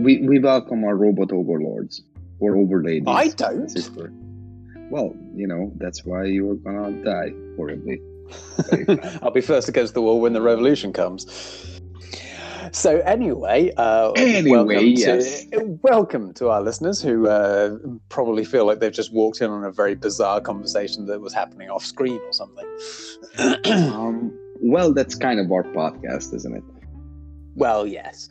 we welcome our robot overlords or overladies. I don't. Sister. Well, that's why you are gonna die horribly. I'll be first against the wall when the revolution comes. So anyway, welcome to our listeners who probably feel like they've just walked in on a very bizarre conversation that was happening off screen or something. Well, that's kind of our podcast, isn't it? Well, yes.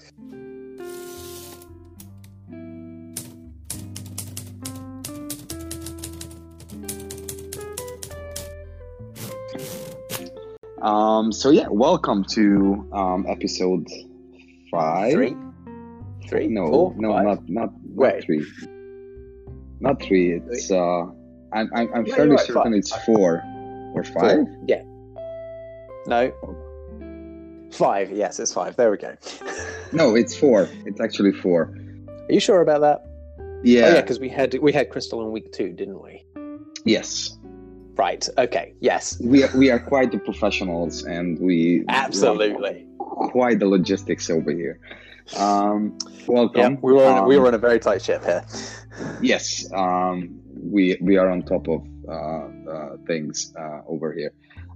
So yeah, welcome to episode 5. Three? No, 4, no, 5? not Wait. 3. Not 3. It's I'm No, fairly you're right, certain 5. it's 4 or 5. 4. Yeah. No. 5. Yes, it's 5. There we go. No, it's 4. It's actually 4. Are you sure about that? Yeah. Oh yeah, because we had Crystal in week 2, didn't we? Yes. Right. Okay. Yes. We are quite the professionals, and we Absolutely. quite the logistics over here. Welcome. Yeah, we were on a very tight ship here. Yes. We are on top of things over here.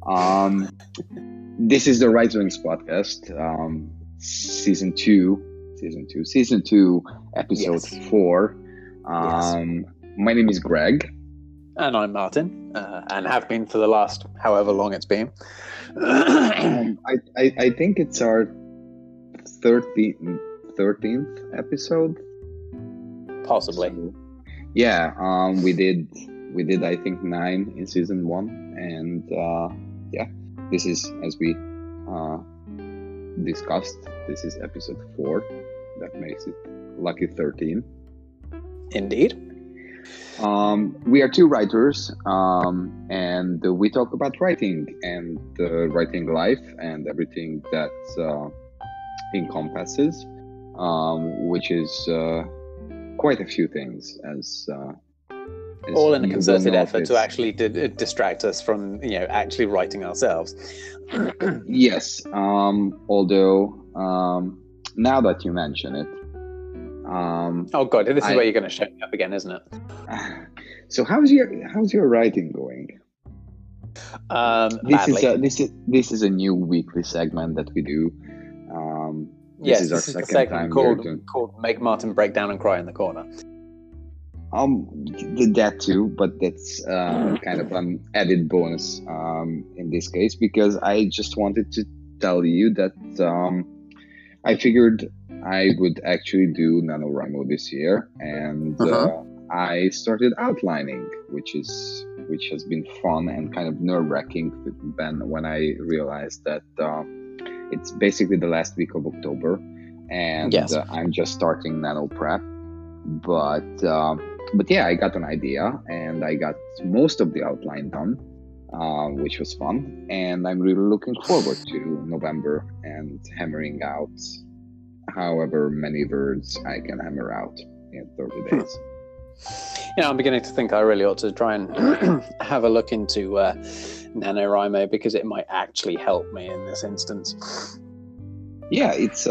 This is the Right Wings podcast, season 2, episode 4. My name is Greg. And I'm Martin, and have been for the last however long it's been. I think it's our 13th episode. Possibly. So, yeah. We did I think 9 in season 1, and this is, as we discussed, this is episode 4. That makes it lucky 13. Indeed. We are 2 writers, and we talk about writing and writing life and everything that encompasses, which is quite a few things, as all in a concerted effort to actually distract us from actually writing ourselves. Yes. Although now that you mention it. Oh God! This is where you're going to show me up again, isn't it? So how's your writing going? This is a new weekly segment that we do. This is our second time called "Make Martin Break Down and Cry in the Corner." That too, but that's kind of an added bonus in this case, because I just wanted to tell you that I figured I would actually do NaNoWriMo this year, and I started outlining, which has been fun and kind of nerve-wracking when I realized that it's basically the last week of October, and I'm just starting Nano Prep. But yeah, I got an idea, and I got most of the outline done, which was fun, and I'm really looking forward to November and hammering out however many words I can hammer out in 30 days. I'm beginning to think I really ought to try and have a look into NaNoWriMo, because it might actually help me in this instance. Yeah, it's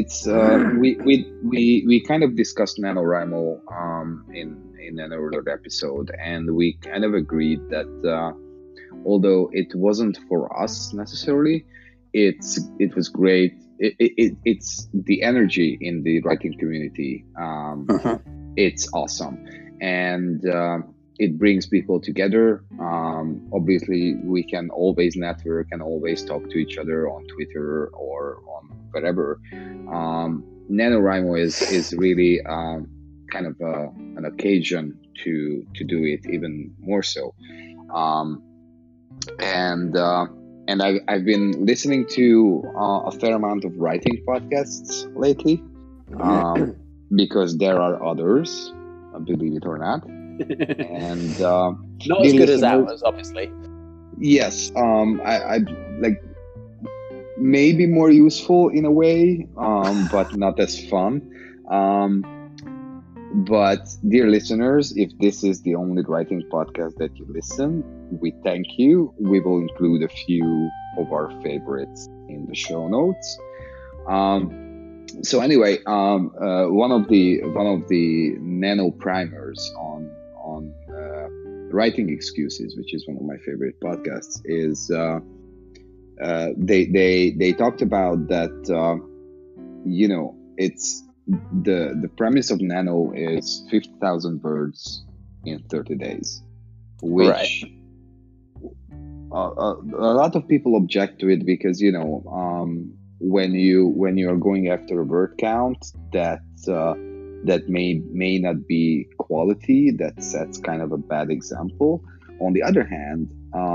we kind of discussed NaNoWriMo in an earlier episode, and we kind of agreed that although it wasn't for us necessarily, it was great. It's the energy in the writing community. It's awesome, and it brings people together. Obviously, we can always network and always talk to each other on Twitter or on whatever. NaNoWriMo is really kind of an occasion to do it even more so. And I've been listening to a fair amount of writing podcasts lately, because there are others, believe it or not, and not as good as ours, obviously. Yes, I like maybe more useful in a way, but not as fun. But dear listeners, if this is the only writing podcast that you listen, we thank you. We will include a few of our favorites in the show notes. So anyway, one of the nano primers on writing excuses, which is one of my favorite podcasts, is they talked about that. It's the premise of nano is 50,000 words in 30 days, which Right. a lot of people object to it because when you are going after a word count that may not be quality, that sets kind of a bad example. On the other hand,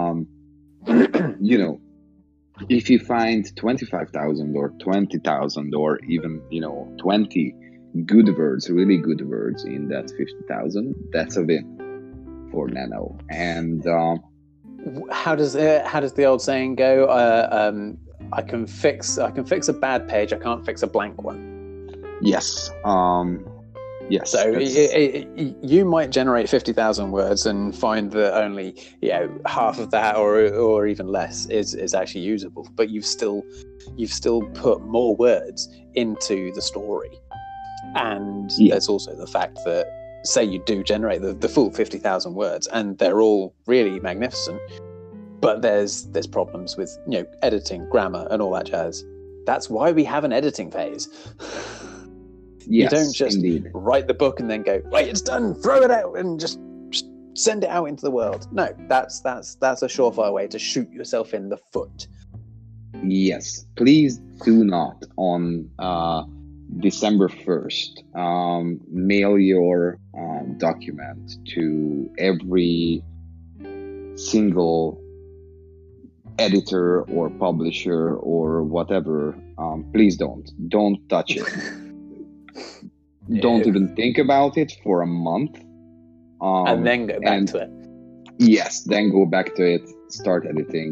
if you find 25,000 or 20,000 or even 20 good words, really good words in that 50,000, that's a win for nano. And How does the old saying go? I can fix a bad page. I can't fix a blank one. yes, yes. So you might generate 50,000 words and find that only half of that or even less is actually usable. But you've still put more words into the story. And there's also the fact that, say you do generate the full 50,000 words and they're all really magnificent, but there's problems with editing, grammar, and all that jazz. That's why we have an editing phase. Yes, you don't just indeed. write the book and then go, right, it's done, throw it out and just send it out into the world. No, that's a surefire way to shoot yourself in the foot. Yes, please do not on December 1st mail your document to every single editor or publisher or whatever. Please don't touch it. Don't even think about it for a month, and then go back to it. Yes, then go back to it, start editing.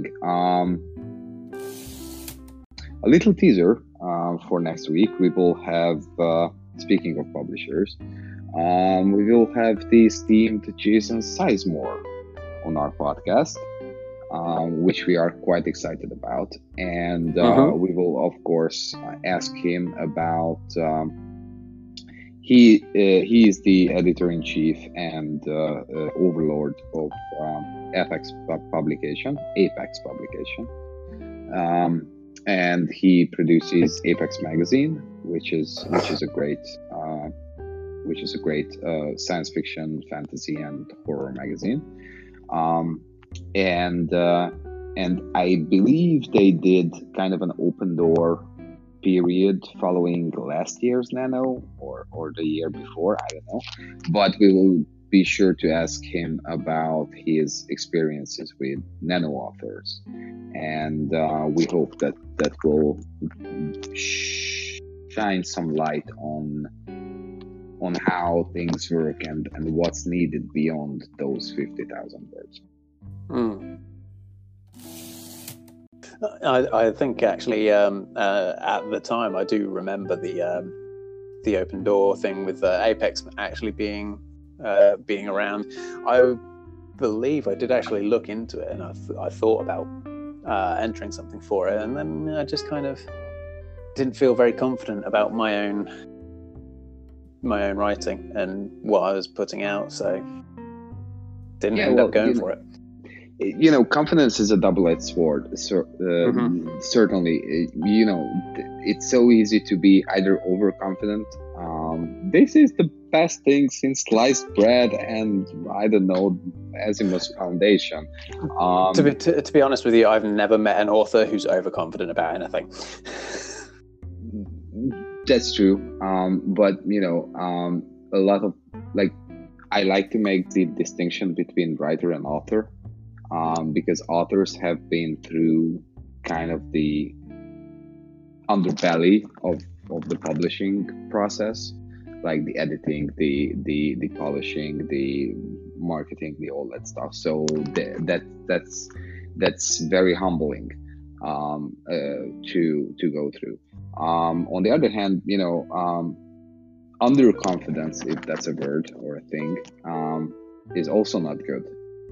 A little teaser for next week. We will have, speaking of publishers, we will have the esteemed Jason Sizemore on our podcast, which we are quite excited about. And we will, of course, ask him about... He is the editor-in-chief and overlord of Apex publication, and he produces Apex magazine, which is a great science fiction, fantasy, and horror magazine. And I believe they did kind of an open door period following last year's nano or the year before, I don't know, but we will be sure to ask him about his experiences with nano authors, and we hope that will shine some light on how things work and what's needed beyond those 50,000 words. I think actually at the time I do remember the open door thing with Apex actually being around. I believe I did actually look into it, and I thought about entering something for it, and then I just kind of didn't feel very confident about my own writing and what I was putting out, so didn't end up going for it. Confidence is a double-edged sword. Certainly, it's so easy to be either overconfident. This is the best thing since sliced bread, and I don't know, Asimov's Foundation. To be honest with you, I've never met an author who's overconfident about anything. That's true, but a lot of I like to make the distinction between writer and author. Because authors have been through kind of the underbelly of the publishing process, like the editing, the polishing, the marketing, all that stuff. So that's very humbling to go through. On the other hand, underconfidence, if that's a word or a thing, is also not good.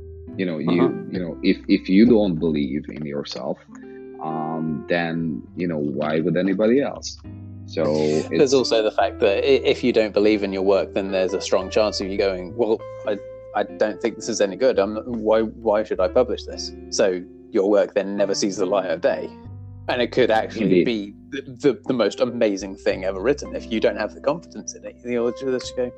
If you don't believe in yourself, then why would anybody else? So there's also the fact that if you don't believe in your work, then there's a strong chance of you going, well, I don't think this is any good. Why should I publish this? So your work then never sees the light of day. And it could actually be the most amazing thing ever written if you don't have the confidence in it. You'll just go,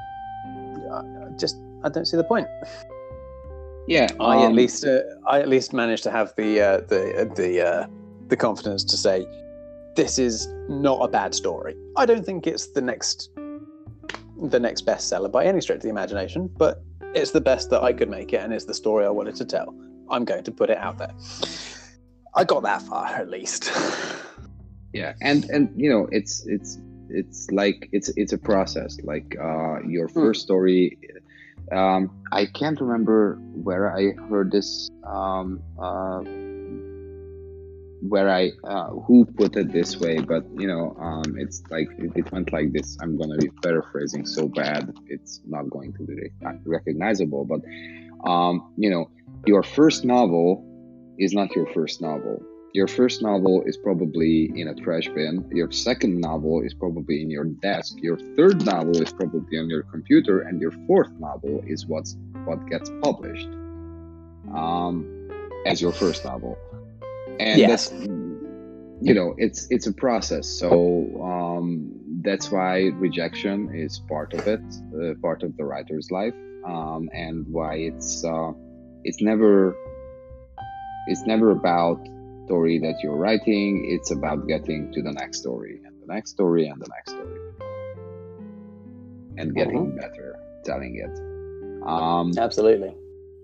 I don't see the point. Yeah, I at least managed to have the confidence to say, this is not a bad story. I don't think it's the next bestseller by any stretch of the imagination, but it's the best that I could make it, and it's the story I wanted to tell. I'm going to put it out there. I got that far, at least. Yeah, and it's like it's a process. Like your first story. I can't remember where I heard this. Who put it this way, but it's like it went like this. I'm gonna be paraphrasing so bad it's not going to be recognizable, but your first novel is not your first novel. Your first novel is probably in a trash bin. Your second novel is probably in your desk. Your third novel is probably on your computer, and your fourth novel is what gets published as your first novel. And yes. That's it's a process. So that's why rejection is part of it, part of the writer's life, and why it's never about story that you're writing. It's about getting to the next story and the next story and the next story, and getting better telling it. Absolutely.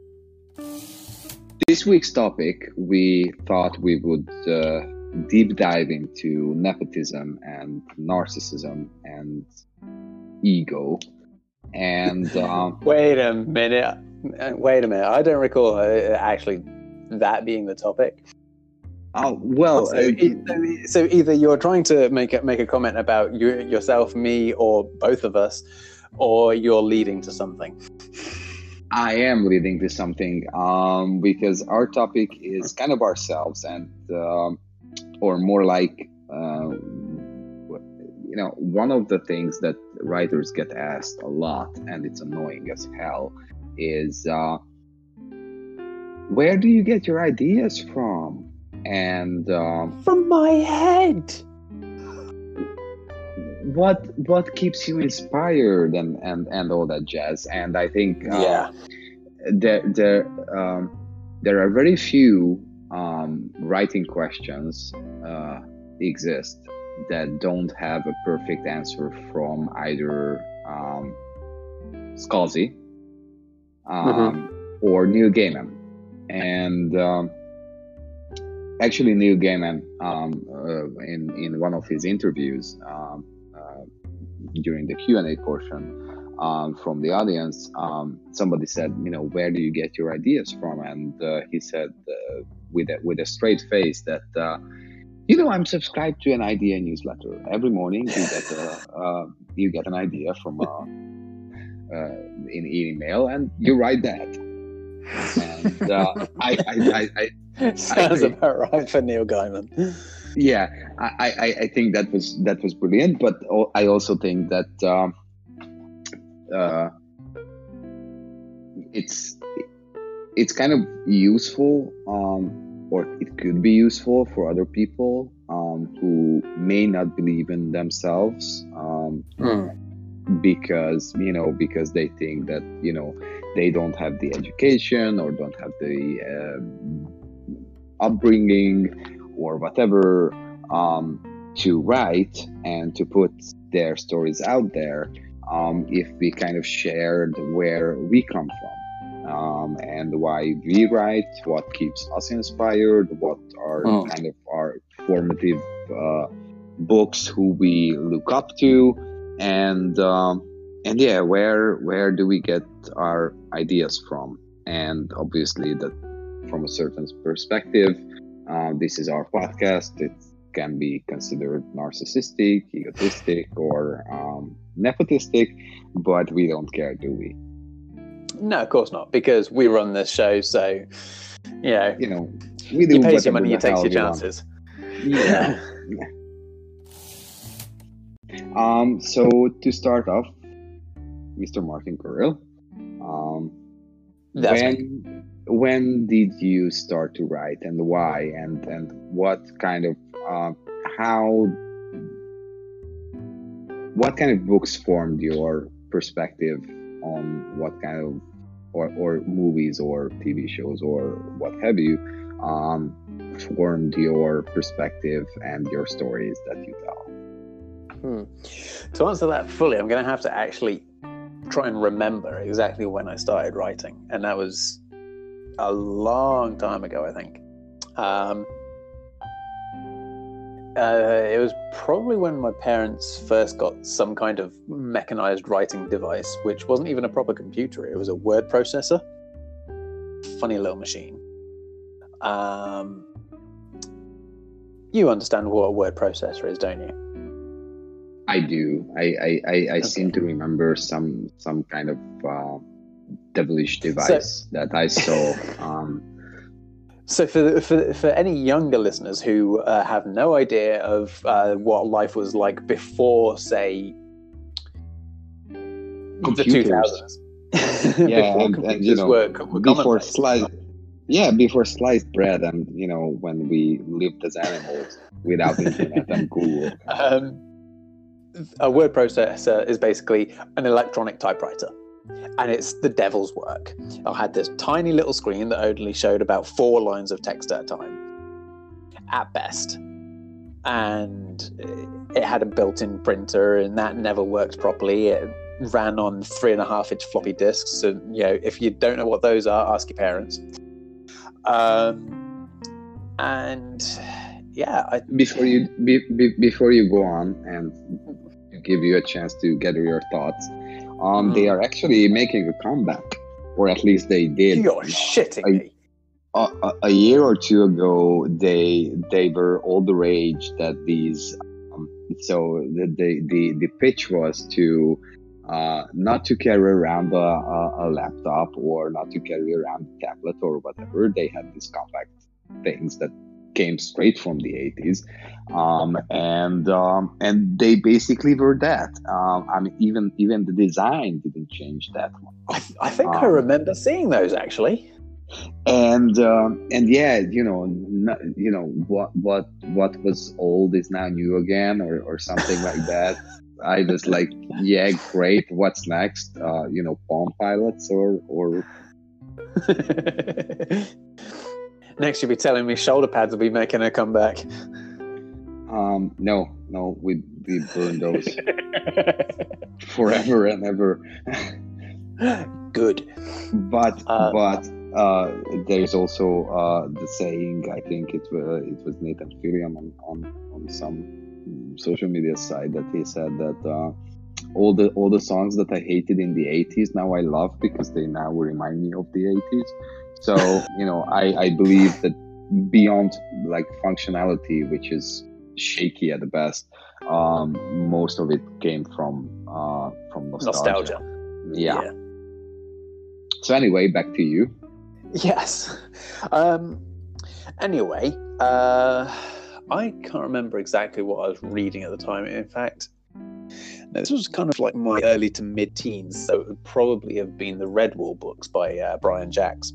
This week's topic, we thought we would deep dive into nepotism and narcissism and ego. And wait a minute. I don't recall actually that being the topic. Oh well. So either you're trying to make a comment about yourself, me, or both of us, or you're leading to something. I am leading to something because our topic is kind of ourselves, and or more like one of the things that writers get asked a lot, and it's annoying as hell, is where do you get your ideas from? And from my head. What keeps you inspired and all that jazz. And I think there are very few writing questions exist that don't have a perfect answer from either Scalzi or Neil Gaiman. And actually Neil Gaiman in one of his interviews during the Q&A portion from the audience, somebody said, where do you get your ideas from? And he said with a straight face that I'm subscribed to an idea newsletter. Every morning you get an idea from in email, and you write that. And sounds about right for Neil Gaiman. Yeah, I think that was brilliant, but I also think that it's kind of useful, or it could be useful for other people who may not believe in themselves, because they think that they don't have the education or don't have the upbringing or whatever to write and to put their stories out there, if we kind of shared where we come from, and why we write, what keeps us inspired, what are kind of our formative books who we look up to, and yeah, where do we get our ideas from? And obviously that from a certain perspective, this is our podcast. It can be considered narcissistic, egotistic, or nepotistic, but we don't care, do we? No, of course not, because we run this show, so we do. You pay your money, you take your chances. Yeah. So to start off, Mr. Martin Carell, um, That's me. when did you start to write, and why, and what kind of how what kind of books formed your perspective on what kind of or movies or TV shows or what have you formed your perspective and your stories that you tell? To answer that fully, I'm going to have to actually try and remember exactly when I started writing, and that was a long time ago, I think. It was probably when my parents first got some kind of mechanized writing device, which wasn't even a proper computer. It was a word processor. Funny little machine. You understand what a word processor is, don't you? I do. I seem to remember some kind of devilish device that I saw. So for any younger listeners who have no idea of what life was like before, say, computers. The 2000s, Yeah, before and computers you know, were before commonplace. before sliced bread, and you know, when we lived as animals without internet and Google. A word processor is basically an electronic typewriter, and it's the devil's work. I had this tiny little screen that only showed about 4 lines of text at a time, at best. And it had a built-in printer, and that never worked properly. It ran on 3.5-inch floppy disks, and you know, if you don't know what those are, ask your parents. And yeah, before you go on and give you a chance to gather your thoughts, they are actually making a comeback, or at least they did. You're shitting me. A year or two ago, they were all the rage that these. So the pitch was to not to carry around a laptop, or not to carry around a tablet or whatever. They had these compact things that came straight from the 80s, and they basically were that. I mean, even the design didn't change that much. I think I remember seeing those actually. And yeah, you know what was old is now new again, or something like that. I was like, yeah, great. What's next? You know, Palm Pilots or Next, you'll be telling me shoulder pads will be making a comeback. No, we burned those forever and ever. Good. But there's also the saying. I think it was Nathan Fillion on some social media site that he said that all the songs that I hated in the 80s now I love because they now remind me of the 80s. So you know, I believe that beyond like functionality, which is shaky at the best, most of it came from nostalgia. Yeah. So anyway, back to you. Yes. Anyway, I can't remember exactly what I was reading at the time. In fact, this was kind of like my early to mid-teens, so it would probably have been the Redwall books by Brian Jacks.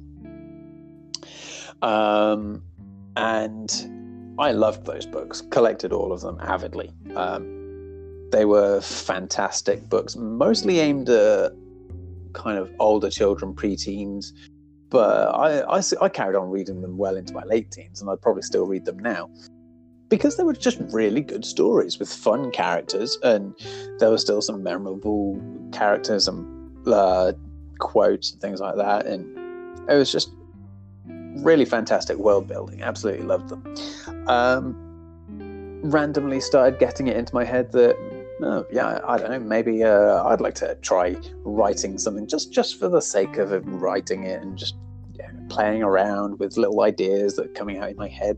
And I loved those books, collected all of them avidly. They were fantastic books, mostly aimed at kind of older children, preteens, but I carried on reading them well into my late teens, and I'd probably still read them now because they were just really good stories with fun characters, and there were still some memorable characters and quotes and things like that, and it was just really fantastic world building. Absolutely loved them. Randomly started getting it into my head that I don't know, maybe I'd like to try writing something just for the sake of writing it, and just playing around with little ideas that are coming out in my head.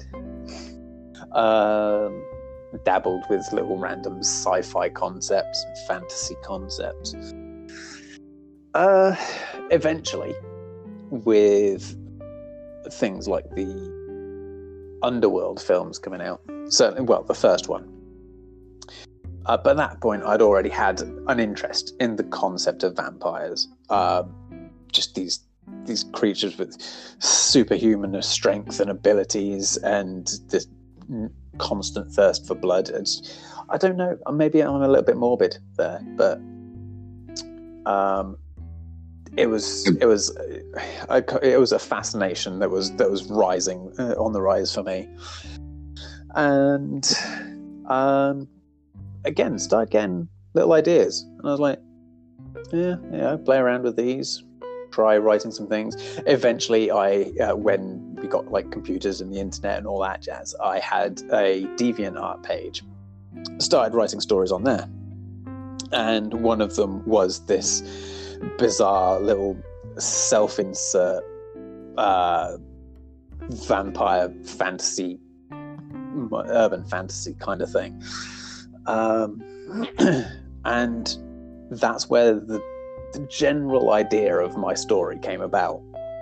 Dabbled with little random sci-fi concepts and fantasy concepts. Eventually, with things like the Underworld films coming out, certainly, well, the first one, But at that point, I'd already had an interest in the concept of vampires. Just these creatures with superhuman strength and abilities, and this constant thirst for blood. I don't know. Maybe I'm a little bit morbid there, but it was a fascination that was rising on the rise for me, and started getting little ideas, and I was like, yeah, play around with these, try writing some things. Eventually, when we got like computers and the internet and all that jazz, I had a DeviantArt page. Started writing stories on there, and one of them was this bizarre little self-insert vampire fantasy, urban fantasy kind of thing, and that's where the general idea of my story came about.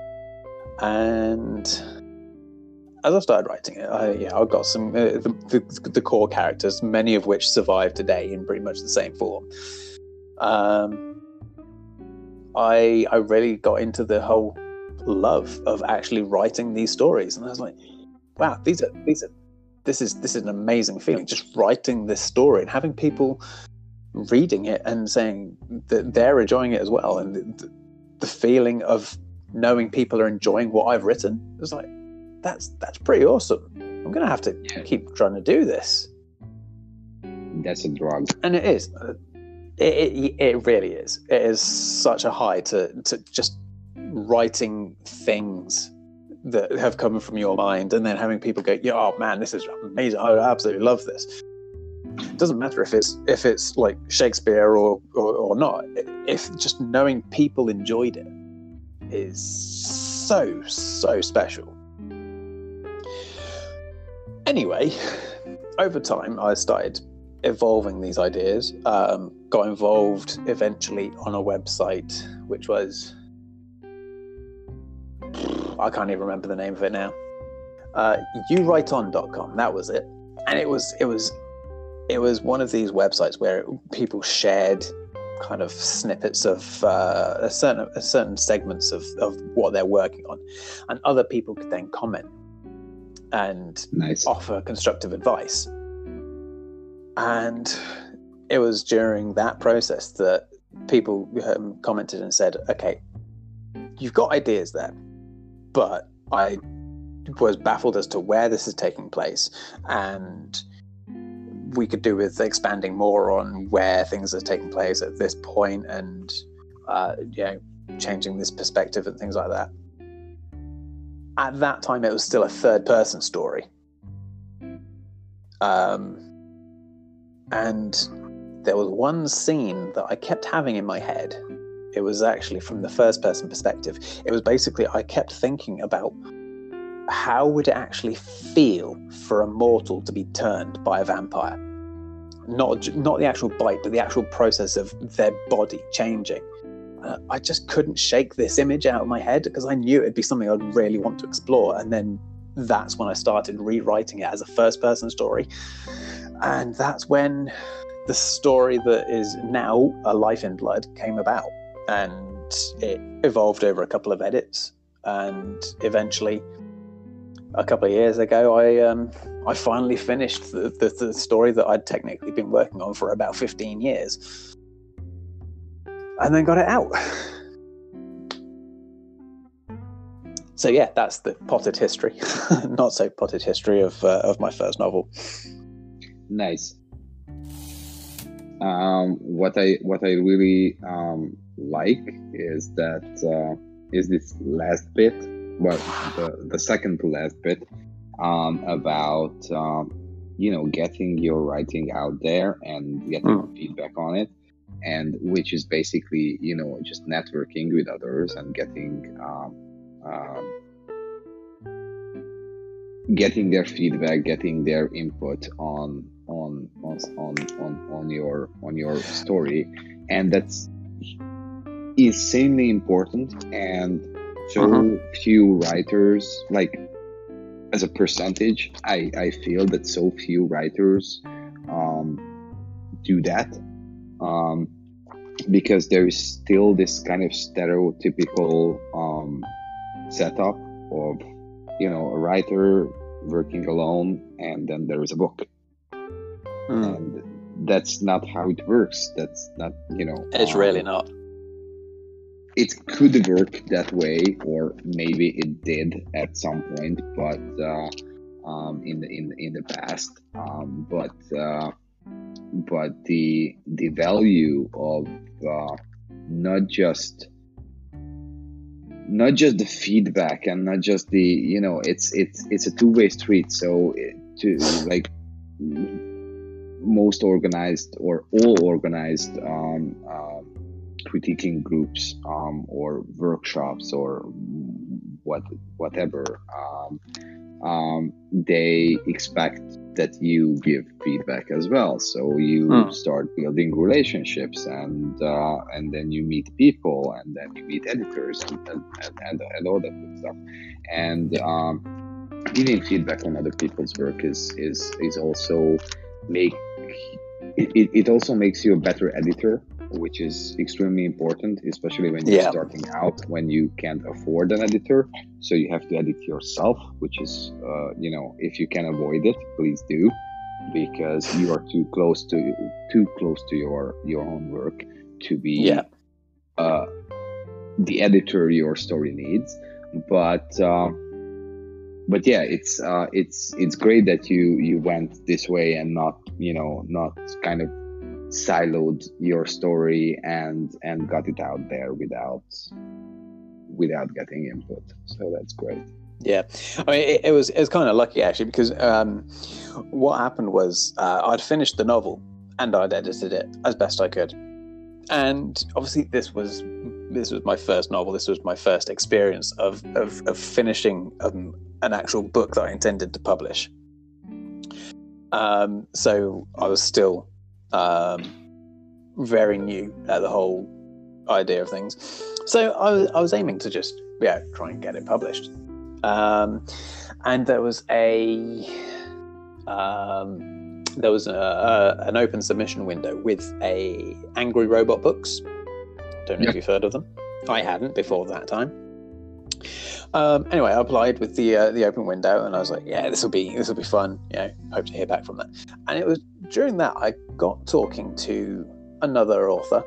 And as I started writing it, I got some the core characters, many of which survive today in pretty much the same form. I really got into the whole love of actually writing these stories, and I was like, wow, this is an amazing feeling, just writing this story and having people reading it and saying that they're enjoying it as well, and the feeling of knowing people are enjoying what I've written. It was like, that's pretty awesome. I'm gonna have to keep trying to do this. That's a drug, and it is. It really is. It is such a high to just writing things that have come from your mind, and then having people go, "Yeah, oh man, this is amazing. I absolutely love this." It doesn't matter if it's like Shakespeare or not. If just knowing people enjoyed it is so special. Anyway, over time, I started evolving these ideas. Got involved eventually on a website which was, I can't even remember the name of it now. YouWriteOn.com. That was it, and it was one of these websites where people shared kind of snippets of certain segments of what they're working on, and other people could then comment and offer constructive advice. And it was during that process that people commented and said, okay, you've got ideas there, but I was baffled as to where this is taking place, and we could do with expanding more on where things are taking place at this point, and changing this perspective and things like that. At that time, it was still a third-person story, and there was one scene that I kept having in my head. It was actually from the first-person perspective. It was basically, I kept thinking about how would it actually feel for a mortal to be turned by a vampire? Not the actual bite, but the actual process of their body changing. I just couldn't shake this image out of my head, because I knew it'd be something I'd really want to explore. And then that's when I started rewriting it as a first-person story. And that's when the story that is now A Life in Blood came about. And it evolved over a couple of edits. And eventually, a couple of years ago, I finally finished the story that I'd technically been working on for about 15 years. And then got it out. So yeah, that's the potted history. Not so potted history of my first novel. Nice. What I really like is that is this last bit, well, the second to last bit, about getting your writing out there and getting feedback on it, and which is basically just networking with others and getting their feedback, getting their input on your story, and that's insanely important. And so few writers, like as a percentage, I feel that so few writers do that, because there is still this kind of stereotypical setup of, you know, a writer working alone, and then there is a book. And that's not how it works. That's not, you know, It's really not. it could work that way, or maybe it did at some point, but in the past. But the value of not just the feedback, and not just the, you know, it's a two-way street. So to like most organized or all organized critiquing groups or workshops or whatever, they expect that you give feedback as well. So you start building relationships, and then you meet people, and then you meet editors, and all that good stuff. And giving feedback on other people's work is also it also makes you a better editor, which is extremely important, especially when you're starting out, when you can't afford an editor. So you have to edit yourself, which is, you know, if you can avoid it, please do, because you are too close to your own work to be the editor your story needs. But yeah, it's great that you went this way, and not kind of siloed your story and got it out there without getting input. So that's great. Yeah, I mean, it was kind of lucky actually, because what happened was I'd finished the novel and I'd edited it as best I could, and obviously this was my first novel. This was my first experience of finishing an actual book that I intended to publish. So I was still very new at the whole idea of things. So I was aiming to just try and get it published. And there was an open submission window with Angry Robot Books. Don't know if you've heard of them. I hadn't before that time. Anyway, I applied with the open window, and I was like, yeah, this will be fun. Hope to hear back from that. And it was during that I got talking to another author,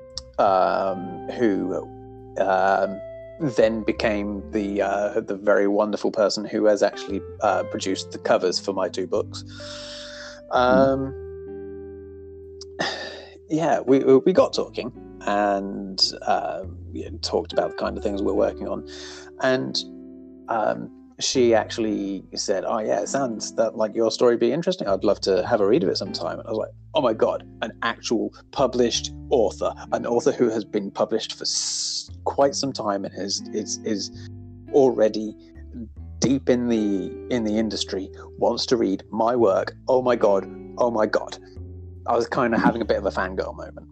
who then became the very wonderful person who has actually produced the covers for my two books. We got talking, and talked about the kind of things we're working on, and she actually said, "Oh yeah, it sounds like your story would be interesting. I'd love to have a read of it sometime." And I was like, "Oh my god, an actual published author, an author who has been published for quite some time and is already deep in the industry, wants to read my work. Oh my god." I was kind of having a bit of a fangirl moment.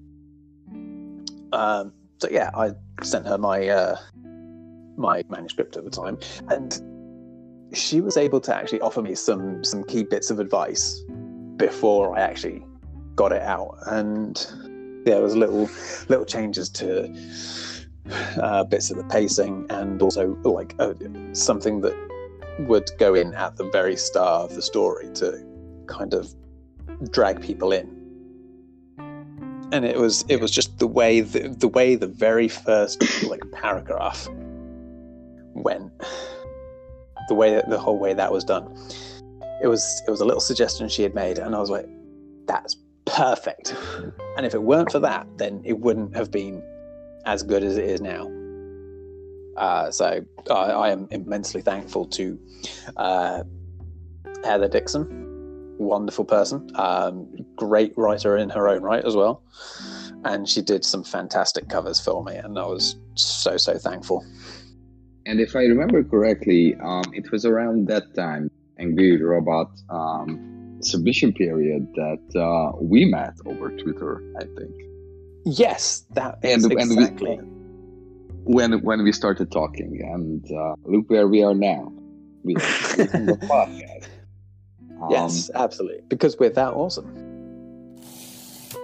So yeah, I sent her my manuscript at the time, and she was able to actually offer me some key bits of advice before I actually got it out. And there was little changes to bits of the pacing, and also like something that would go in at the very start of the story to kind of drag people in. And it was just the way the very first paragraph went, the whole way that was done. It was a little suggestion she had made, and I was like, that's perfect. And if it weren't for that, then it wouldn't have been as good as it is now. So I am immensely thankful to Heather Dixon. Wonderful person, great writer in her own right as well, and she did some fantastic covers for me, and I was so thankful. And if I remember correctly, it was around that time, Angry Robot submission period, that we met over Twitter, I think. Yes, that is exactly. When we started talking, and look where we are now. We are on the podcast. Yes, absolutely. Because we're that awesome.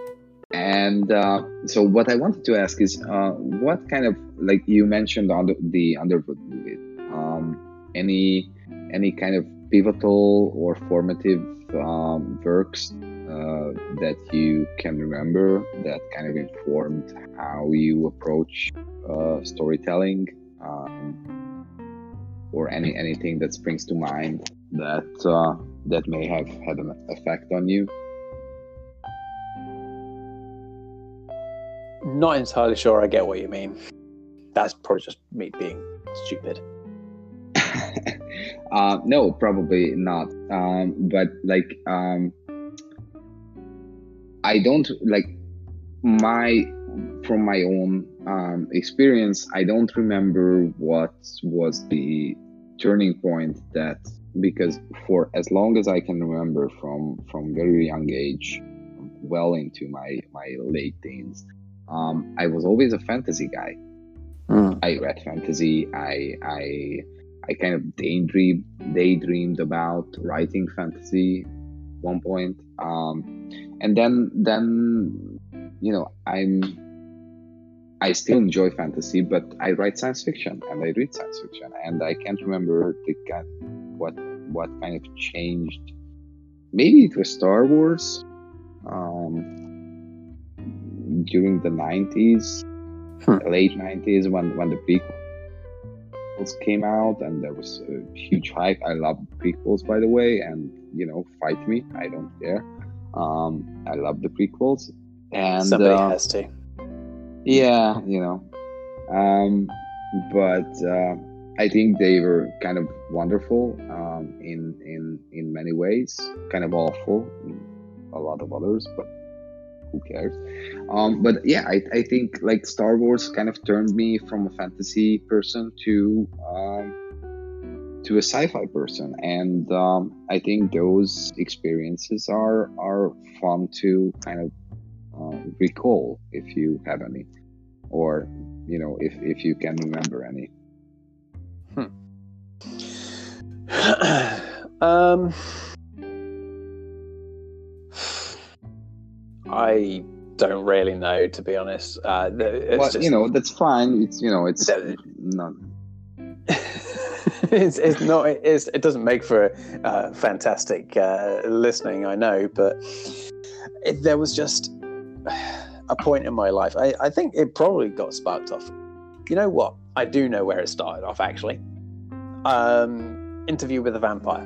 And so what I wanted to ask is, what kind of, like you mentioned on the Underwood movie, any kind of pivotal or formative works that you can remember that kind of informed how you approach storytelling, or anything that springs to mind that may have had an effect on you? Not entirely sure I get what you mean. That's probably just me being stupid. No, probably not. But like, I don't like from my own experience, I don't remember what was the turning point that, because for as long as I can remember, from very young age, well into my late teens, I was always a fantasy guy. I read fantasy. I kind of daydreamed about writing fantasy at one point. And then I still enjoy fantasy, but I write science fiction and I read science fiction, and I can't remember what kind of changed. Maybe it was Star Wars during the 90s, late 90s, when the prequels came out, and there was a huge hype. I love prequels, by the way, and fight me, I don't care. I love the prequels, and somebody has to. Yeah, but I think they were kind of wonderful in many ways, kind of awful in a lot of others, but who cares? But yeah, I think like Star Wars kind of turned me from a fantasy person to a sci-fi person, and I think those experiences are fun to kind of recall, if you have any, or if you can remember any. I don't really know, to be honest. Well, just, that's fine. It's it's not. It's not. It doesn't make for fantastic listening, I know, but there was just a point in my life. I think it probably got sparked off. You know what? I do know where it started off, actually. Interview with a Vampire.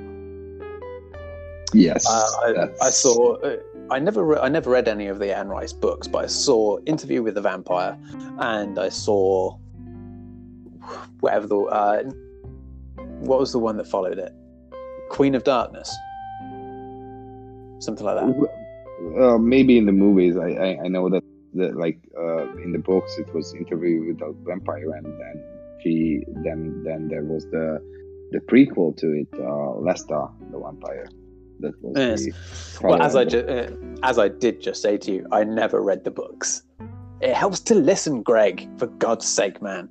Yes, I saw. I never read any of the Anne Rice books, but I saw Interview with the Vampire, and I saw whatever what was the one that followed it? Queen of Darkness, something like that. Maybe in the movies, I know that like in the books it was Interview with the Vampire, and then there was the prequel to it, Lesta the Vampire. That was yes. Well, as I did just say to you, I never read the books. It helps to listen, Greg, for God's sake, man.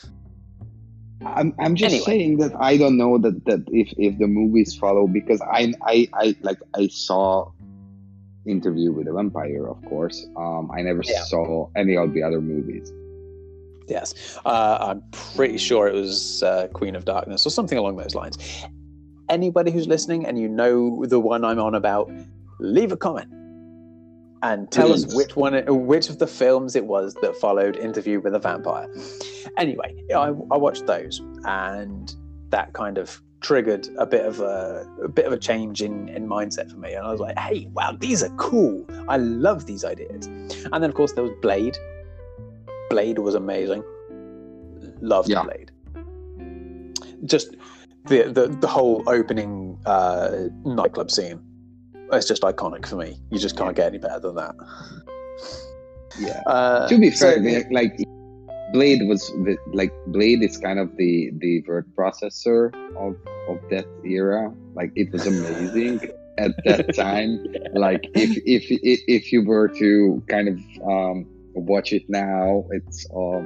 I'm just saying that I don't know that if the movies follow, because I saw Interview with a Vampire, of course. I never saw any of the other movies. Yes, I'm pretty sure it was Queen of Darkness or something along those lines. Anybody who's listening and you know the one I'm on about, leave a comment and tell us which of the films it was that followed Interview with a Vampire. Anyway, I watched those, and that kind of triggered a bit of a change in mindset for me. And I was like, hey, wow, these are cool. I love these ideas. And then of course there was Blade. Blade was amazing. Loved Blade. Just the whole opening nightclub scene. It's just iconic for me. You just can't get any better than that. Yeah. To be fair, like Blade is kind of the word processor of that era. Like, it was amazing at that time. Like, if you were to kind of watch it now, it's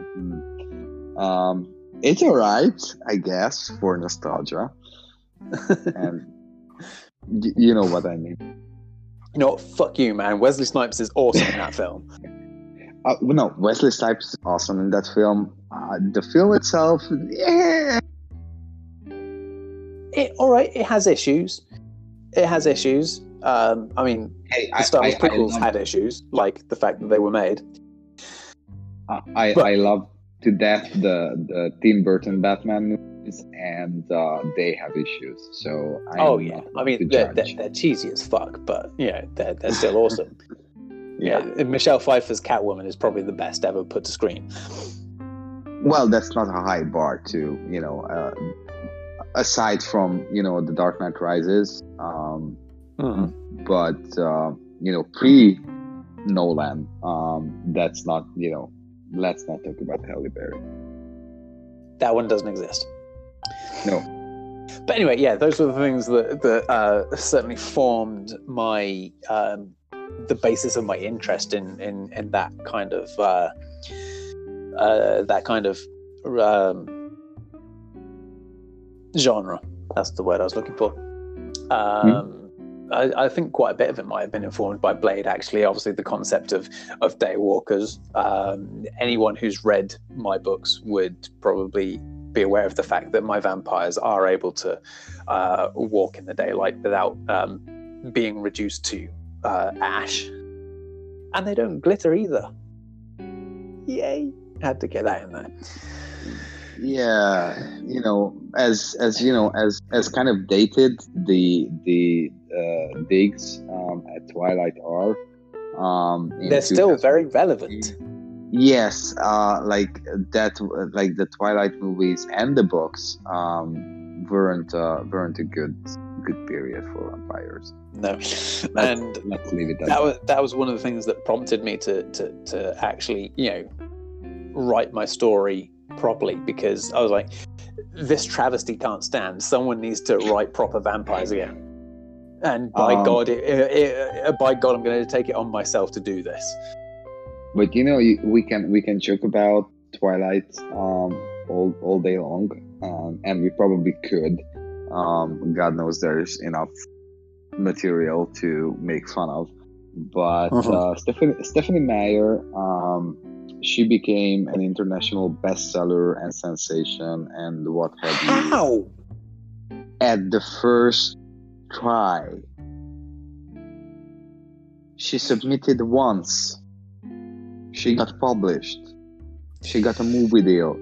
alright, I guess, for nostalgia. And you know what I mean. You know what? Fuck you, man. Wesley Snipes is awesome in that film. No, Wesley Snipes is awesome in that film. The film itself, yeah. All right, it has issues. It has issues. I mean, Hey, the Star Wars I prequels love, had issues, like the fact that they were made. I love to death the Tim Burton Batman movies, and they have issues. So Oh yeah, I mean to they're judge. cheesy as fuck, but they're still awesome. Yeah. Michelle Pfeiffer's Catwoman is probably the best ever put to screen. Well, that's not a high bar to aside from the Dark Knight Rises, but pre Nolan, that's not let's not talk about Halle Berry. That one doesn't exist. No. But anyway, yeah, those were the things that certainly formed my the basis of my interest in that kind of genre. That's the word I was looking for. I think quite a bit of it might have been informed by Blade, actually. Obviously, the concept of daywalkers. Anyone who's read my books would probably be aware of the fact that my vampires are able to walk in the daylight without being reduced to ash. And they don't glitter either. Yay! Had to get that in there. Yeah, as kind of dated the digs at Twilight are. They're still very relevant. Yes, like the Twilight movies and the books weren't a good period for vampires. No, and let's leave it at that was one of the things that prompted me to actually write my story properly, because I was like, this travesty can't stand. Someone needs to write proper vampires again. And by God, I'm going to take it on myself to do this. But we can joke about Twilight all day long, and we probably could. God knows there's enough material to make fun of. But Stephanie Meyer, she became an international bestseller and sensation, and what have you. How? At the first try. She submitted once. She got published. She got a movie deal.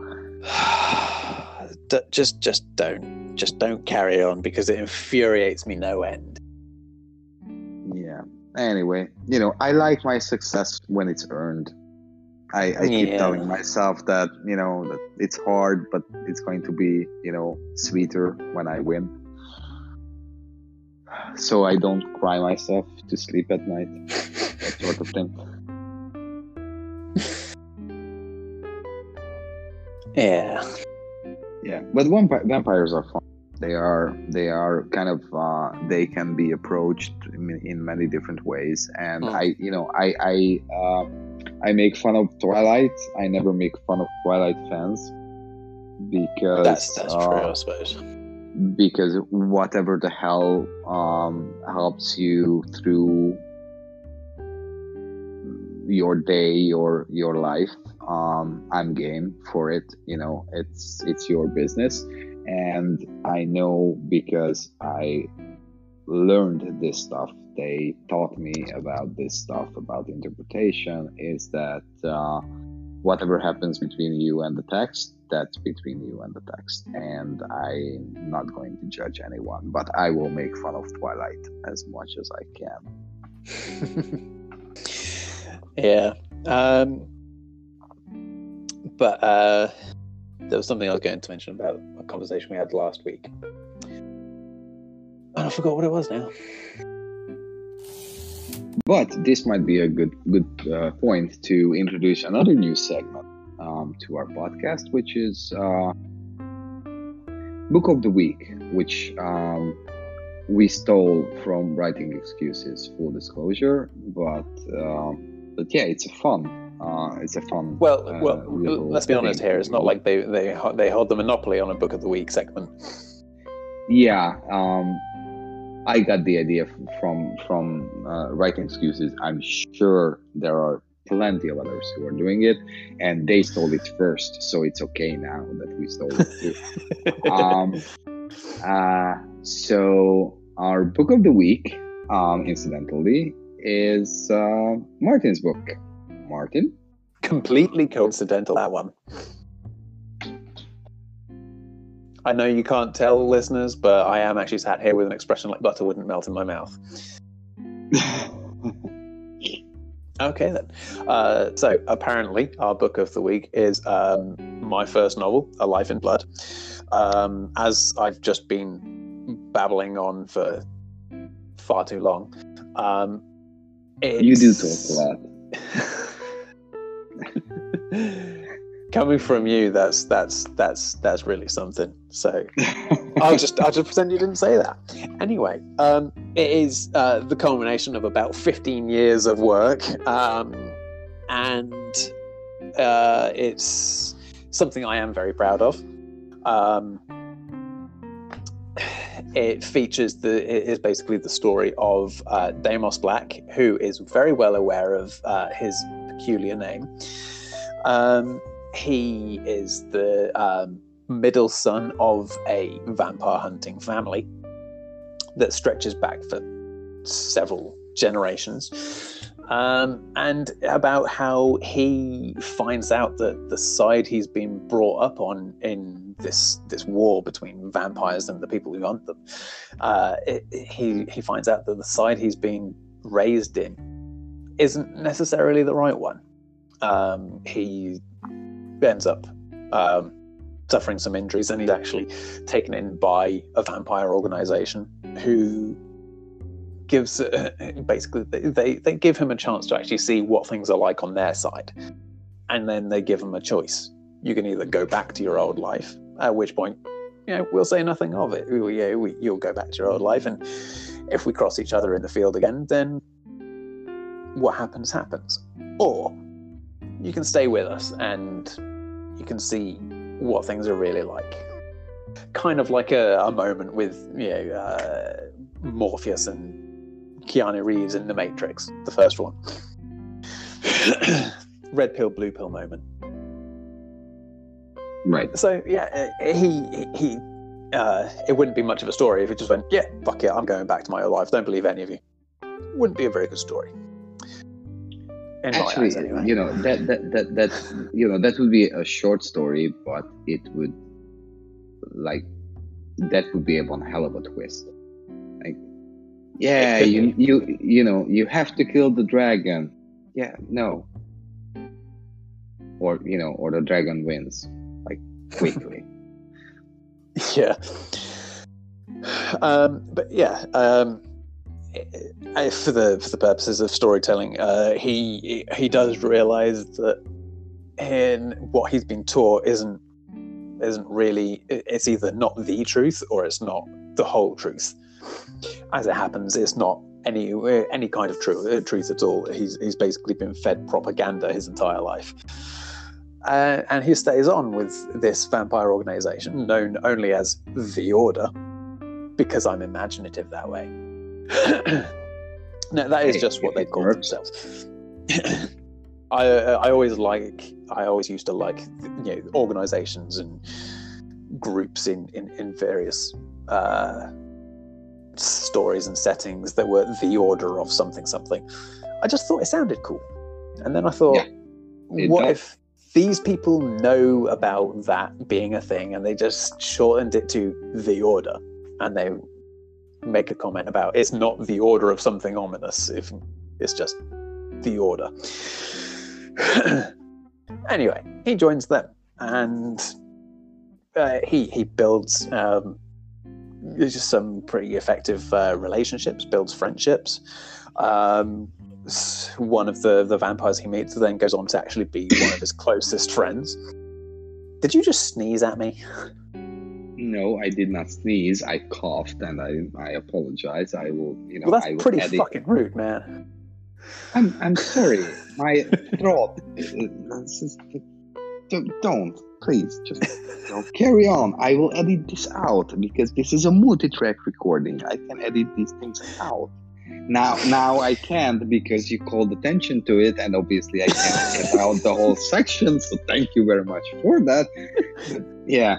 Just don't carry on, because it infuriates me no end. Yeah. Anyway, I like my success when it's earned. I keep telling myself that that it's hard, but it's going to be sweeter when I win. So I don't cry myself to sleep at night. That sort of thing. Yeah. Yeah, but vampires are fun. They are kind of they can be approached in many different ways, and I make fun of Twilight. I never make fun of Twilight fans, because that's true, I suppose. Because whatever the hell helps you through your day or your life, I'm game for it. It's your business, and I know because I learned this stuff. They taught me about this stuff about interpretation. Is that whatever happens between you and the text, that's between you and the text, and I'm not going to judge anyone, but I will make fun of Twilight as much as I can. Yeah. But there was something I was going to mention about a conversation we had last week, and I forgot what it was now. But this might be a good point to introduce another new segment to our podcast, which is Book of the Week, which we stole from Writing Excuses, full disclosure. But yeah, it's a fun. Well, let's be honest here. It's not like they hold the monopoly on a Book of the Week segment. Yeah. I got the idea from writing excuses. I'm sure there are plenty of others who are doing it, and they stole it first, so it's okay now that we stole it too. So our book of the week, incidentally, is Martin's book. Martin? Completely coincidental, that one. I know you can't tell, listeners, but I am actually sat here with an expression like butter wouldn't melt in my mouth. Okay, then. So, apparently, our book of the week is my first novel, A Life in Blood. As I've just been babbling on for far too long. You do talk a lot. Coming from you, that's really something. So I'll just pretend you didn't say that. Anyway, it is the culmination of about 15 years of work, and it's something I am very proud of. It features it is basically the story of Deimos Black, who is very well aware of his peculiar name. He is the middle son of a vampire hunting family that stretches back for several generations. And about how he finds out that the side he's been brought up on in this war between vampires and the people who hunt them, he finds out that the side he's been raised in isn't necessarily the right one. He ends up suffering some injuries, and he's actually taken in by a vampire organization who gives basically they give him a chance to actually see what things are like on their side, and then they give him a choice. You can either go back to your old life, at which point, we'll say nothing of it. You'll go back to your old life, and if we cross each other in the field again, then what happens, or you can stay with us and you can see what things are really like. Kind of like a moment with Morpheus and Keanu Reeves in The Matrix, the first one. Red pill, blue pill moment. Right. So yeah, he it wouldn't be much of a story if he just went, yeah, fuck it, I'm going back to my old life. Don't believe any of you. Wouldn't be a very good story. Actually, anyway. That would be a short story, but it would that would be one hell of a twist. You have to kill the dragon. Yeah, no. Or the dragon wins, quickly. Yeah. But yeah. For the purposes of storytelling, he does realize that in what he's been taught isn't really, it's either not the truth or it's not the whole truth. As it happens, it's not any kind of truth at all. He's basically been fed propaganda his entire life, and he stays on with this vampire organization known only as the Order, because I'm imaginative that way. No, that is just what they call themselves. I always used to like organizations and groups in various stories and settings that were the Order of something. I just thought it sounded cool, and then I thought, what if these people know about that being a thing and they just shortened it to the Order, and they make a comment about it's not the Order of something ominous, if it's just the Order. Anyway, he joins them, and he builds just some pretty effective relationships, builds friendships. One of the vampires he meets then goes on to actually be one of his closest friends. Did you just sneeze at me? No, I did not sneeze. I coughed, and I apologize. I will, Well, that's pretty fucking rude, man. I'm sorry. My throat. don't please just carry on. I will edit this out because this is a multi-track recording. I can edit these things out. Now I can't because you called attention to it, and obviously I can't cut out the whole section. So thank you very much for that. Yeah.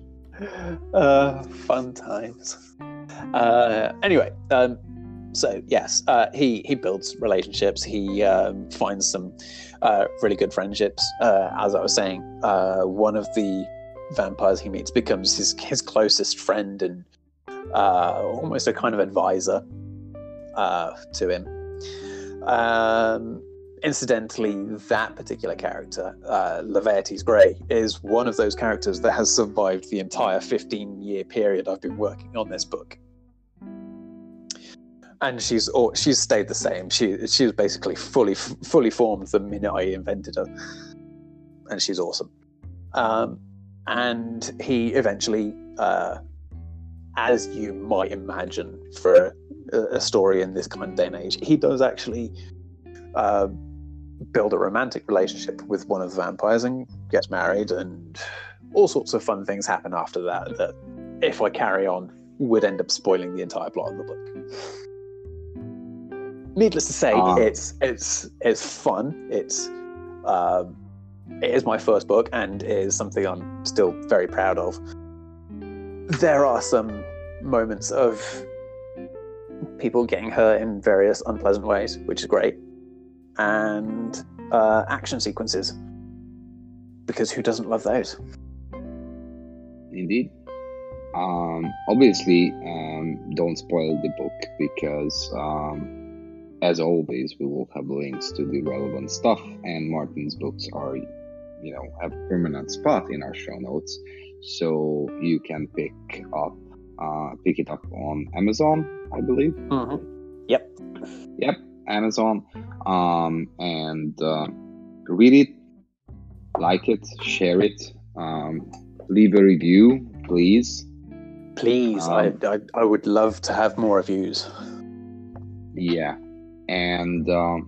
Fun times. Anyway, so yes, he builds relationships. He finds some really good friendships. As I was saying, one of the vampires he meets becomes his closest friend and almost a kind of advisor to him. Incidentally, that particular character, Laertes Grey, is one of those characters that has survived the entire 15-year period I've been working on this book. And she's stayed the same. She was basically fully formed the minute I invented her, and she's awesome. And he eventually, as you might imagine for a story in this kind of day and age, he does actually build a romantic relationship with one of the vampires and gets married, and all sorts of fun things happen after that. That, if I carry on, would end up spoiling the entire plot of the book. Needless to say, it's fun. It is my first book, and it is something I'm still very proud of. There are some moments of people getting hurt in various unpleasant ways, which is great, and action sequences, because who doesn't love those? Indeed. Obviously, don't spoil the book because, as always, we will have links to the relevant stuff, and Martin's books are, have a permanent spot in our show notes, so you can pick it up on Amazon, I believe. Mm-hmm. Yep, Amazon, and read it, like it, share it, leave a review, please. I would love to have more reviews. Yeah, and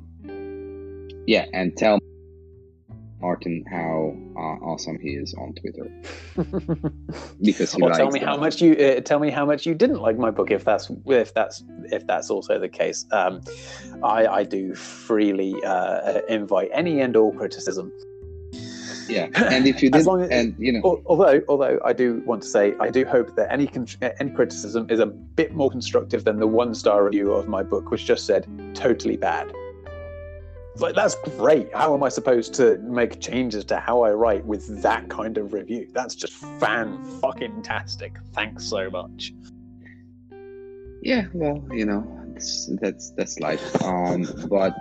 tell Martin how awesome he is on Twitter, because he likes tell me how much you didn't like my book, if that's also the case. I do freely invite any and all criticism. Yeah, and if you did, although I do want to say, I do hope that any criticism is a bit more constructive than the 1-star review of my book, which just said totally bad. Like, that's great. How am I supposed to make changes to how I write with that kind of review? That's just fan-fucking-tastic. Thanks so much. Yeah, well, that's life. But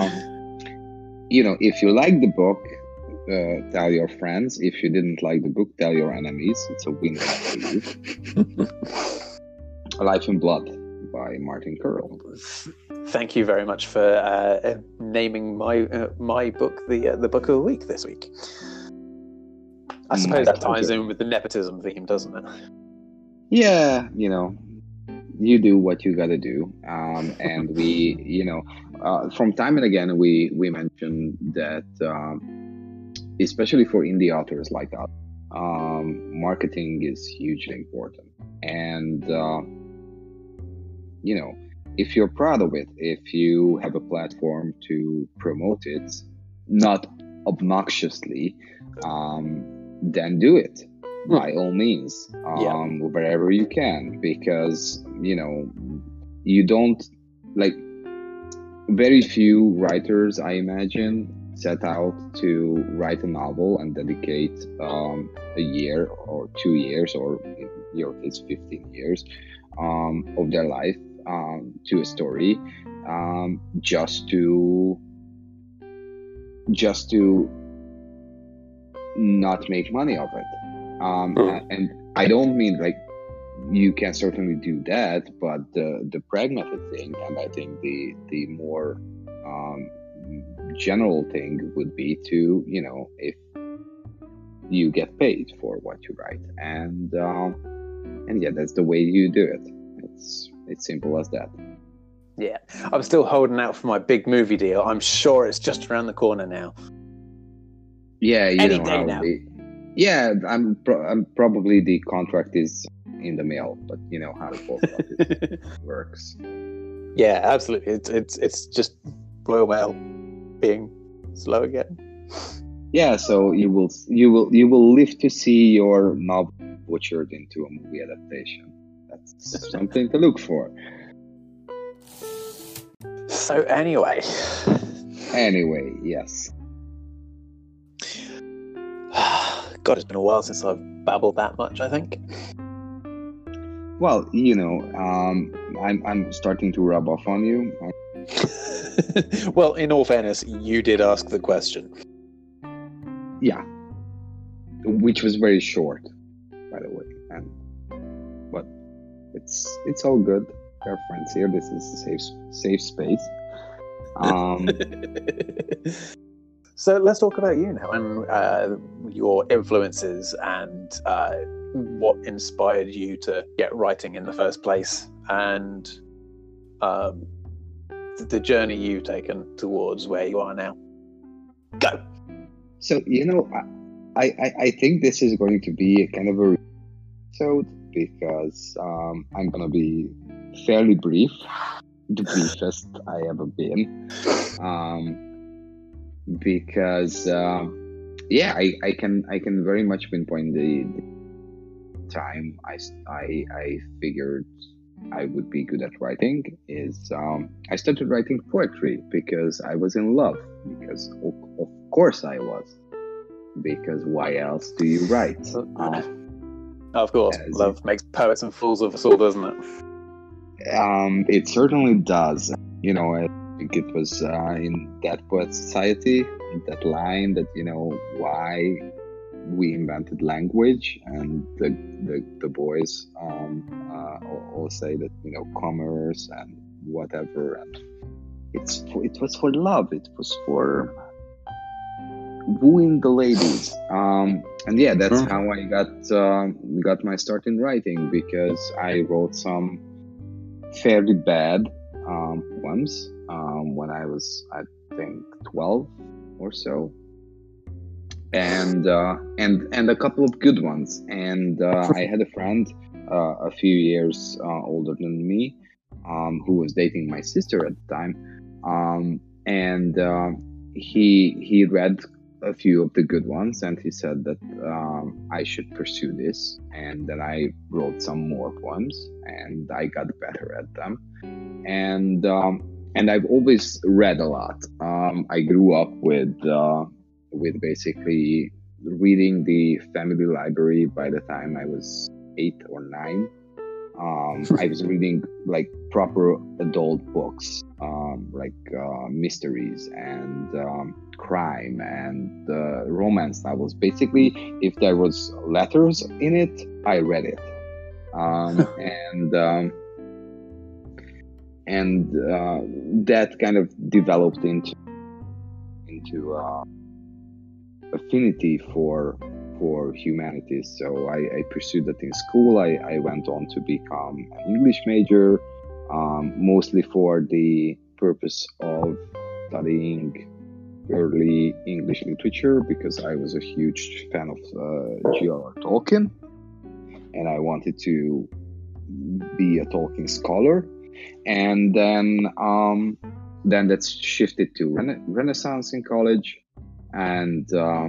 if you like the book, tell your friends. If you didn't like the book, tell your enemies. It's a win for you. Life in Blood by Martin Curl. Thank you very much for naming my book the book of the week this week. I suppose that ties in with the nepotism theme, doesn't it? Yeah, you do what you gotta do, and we, from time and again, we mentioned that, especially for indie authors like us, marketing is hugely important, and if you're proud of it, if you have a platform to promote it, not obnoxiously, then do it by all means, wherever you can, because you don't, like, very few writers, I imagine, set out to write a novel and dedicate a year or 2 years, or in your case 15 years of their life to a story, just to not make money of it. And I don't mean, like, you can certainly do that, but the pragmatic thing, and I think the more general thing would be to, if you get paid for what you write, and yeah, that's the way you do it. It's simple as that. Yeah, I'm still holding out for my big movie deal. I'm sure it's just around the corner now. Yeah, you Any know day how now. yeah, I'm probably the contract is in the mail, but you know how the post office works. Yeah, absolutely. It's just Royal Mail being slow again. Yeah, so you will live to see your novel butchered into a movie adaptation. That's something to look for. So anyway, Yes. God, it's been a while since I've babbled that much, I think. Well, I'm starting to rub off on you. Well, in all fairness, you did ask the question. Yeah, which was very short, by the way, but it's all good. We're friends here. This is a safe space. So let's talk about you now and your influences and what inspired you to get writing in the first place, and the journey you've taken towards where you are now. Go. So I think this is going to be a kind of a episode because I'm gonna be fairly brief, the briefest I ever been, because I can very much pinpoint the time I figured I would be good at writing is I started writing poetry because I was in love, because of course I was, because why else do you write? Of course, love makes poets and fools of us all, doesn't it? It certainly does. I think it was in Dead Poet Society, that line that why we invented language, and the boys all say that commerce and whatever, and it was for love. It was for wooing the ladies, and yeah, that's how I got my start in writing, because I wrote some fairly bad poems when I was, I think, 12 or so, and a couple of good ones. And I had a friend a few years older than me, who was dating my sister at the time, and he read a few of the good ones, and he said that I should pursue this. And then I wrote some more poems, and I got better at them. And I've always read a lot. I grew up with basically reading the family library. By the time I was 8 or 9, I was reading like proper adult books, like mysteries and crime and romance novels. Basically, if there was letters in it, I read it, and that kind of developed into affinity for humanities. So I pursued that in school. I went on to become an English major, mostly for the purpose of studying early English literature, because I was a huge fan of J.R.R. Tolkien, and I wanted to be a Tolkien scholar. And then that's shifted to Renaissance in college, and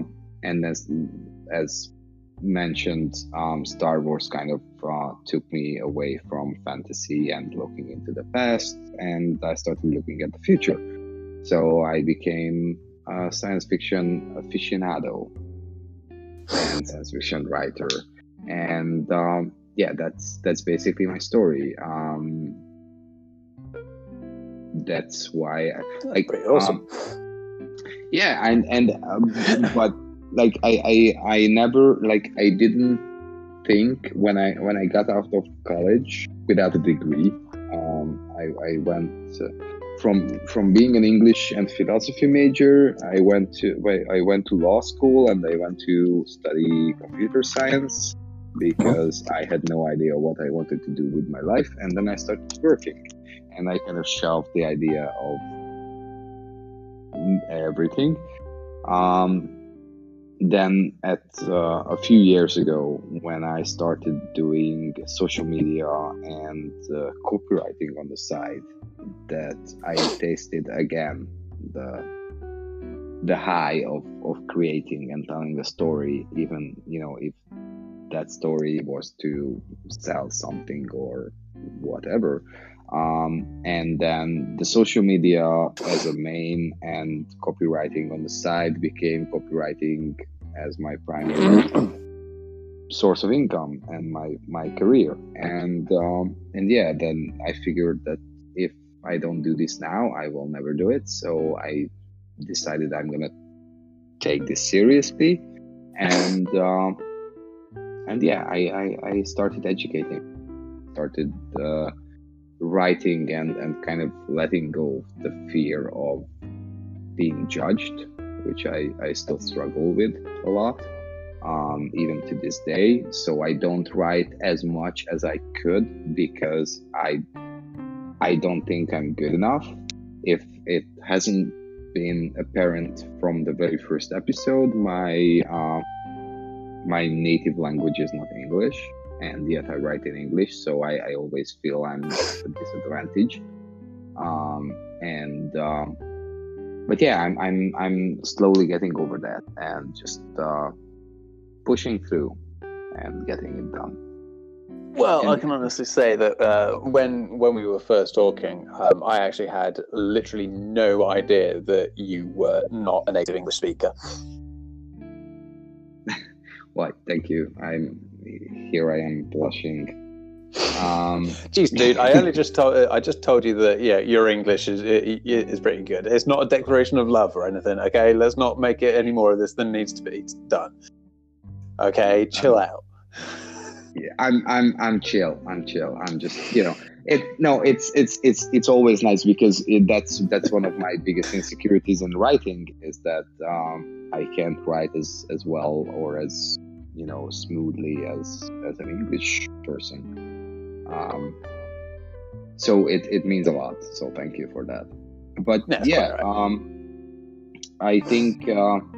as mentioned, Star Wars kind of took me away from fantasy and looking into the past, and I started looking at the future. So I became a science fiction aficionado and science fiction writer, and that's basically my story. That's why pretty awesome. But like I never, like, I didn't think when I got out of college without a degree. I went from being an English and philosophy major. I went to law school, and I went to study computer science because I had no idea what I wanted to do with my life. And then I started working, and I kind of shelved the idea of everything. then at a few years ago, when I started doing social media and copywriting on the side, that I tasted again the high of creating and telling a story, even if that story was to sell something or whatever. And then the social media as a main and copywriting on the side became copywriting as my primary source of income and my career. And yeah, then I figured that if I don't do this now, I will never do it. So I decided I'm gonna take this seriously, and yeah, I started educating, started writing, and kind of letting go of the fear of being judged, which I still struggle with a lot, even to this day. So I don't write as much as I could because I don't think I'm good enough. If it hasn't been apparent from the very first episode, my native language is not English, and yet I write in English, so I always feel I'm at a disadvantage. But yeah, I'm slowly getting over that and just pushing through and getting it done. Well, I can honestly say that when we were first talking, I actually had literally no idea that you were not a native English speaker. Well, thank you. I am blushing. Jeez, dude, I just told you that your English is pretty good. It's not a declaration of love or anything. Okay, let's not make it any more of this than needs to be. It's done. Okay, chill out. Yeah, I'm chill. I'm just it's always nice because that's one of my biggest insecurities in writing is that I can't write as well or as smoothly as an English person. So it means a lot. So thank you for that. But yeah, right. I think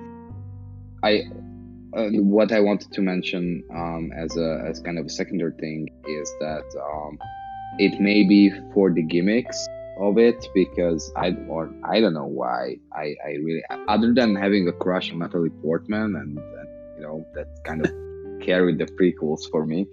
what I wanted to mention as kind of a secondary thing is that it may be for the gimmicks of it, because I don't know why I really, other than having a crush on Natalie Portman and that kind of carried the prequels for me.